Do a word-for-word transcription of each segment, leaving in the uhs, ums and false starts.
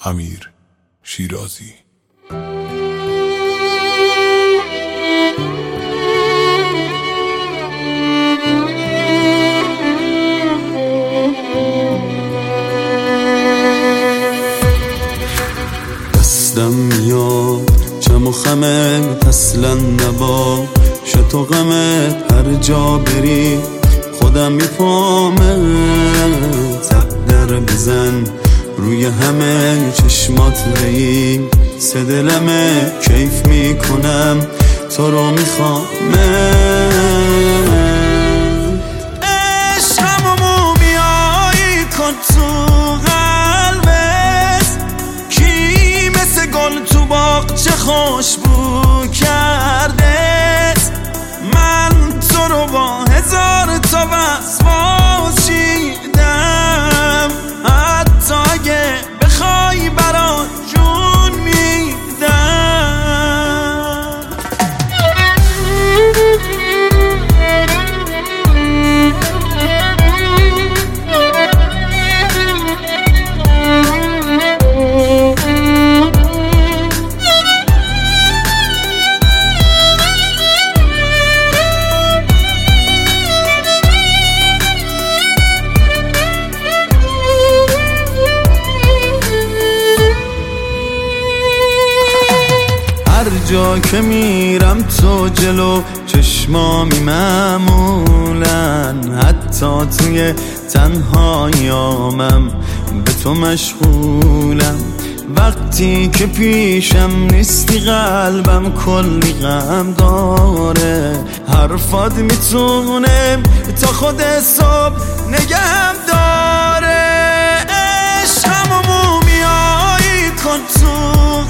امیر شیرازی. دستم میاد چم و خمت اصلا نبا شتو غمت هر جا بری خودم میپامه در بزن روی همه چشمات رئی سه دلمه کیف میکنم تو رو میخوامه عشقمو میایی کن تو قلبت کی مثل گل تو باغ چه خوشبو کرده من تو رو با هزار تا وسواس چیدم حتی اگه بخوای برات جون میدم جا که میرم تو جلو چشمامی معمولن حتی توی تنهاییامم به تو مشغولم وقتی که پیشم نیستی قلبم کلی غم داره حرفات میتونه تا خود صبح نگهم داره عشقمو میایی کن تو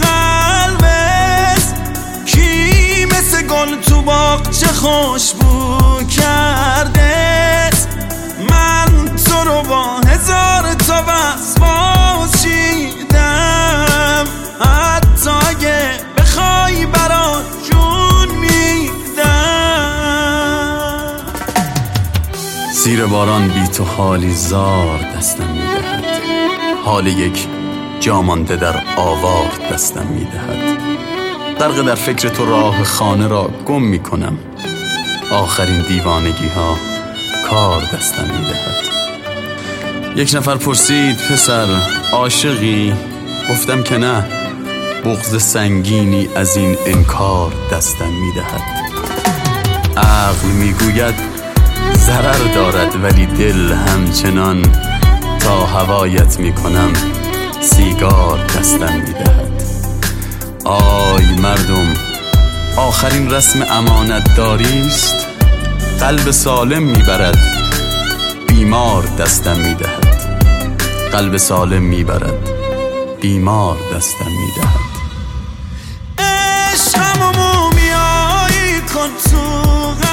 گل تو باغ چه خوشبو کرده من تو رو با هزار تا وسواس چیدم حتی اگه بخوای برات جون میدم زیر باران بی تو حالی زار دستم میدهد حال یک جامانده در آوار دستم میدهد غرق در فکر تو راه خانه را گم می کنم آخرین دیوانگی ها کار دستم می دهد یک نفر پرسید پسر عاشقی گفتم که نه بغض سنگینی از این انکار دستم می دهد عقل می گوید ضرر دارد ولی دل همچنان تا هوایت می کنم سیگار دستم می دهد آی مردم آخرین رسم امانت داریست قلب سالم میبرد بیمار دستم میدهد قلب سالم میبرد بیمار دستم میدهد عشقمو میایی کن تو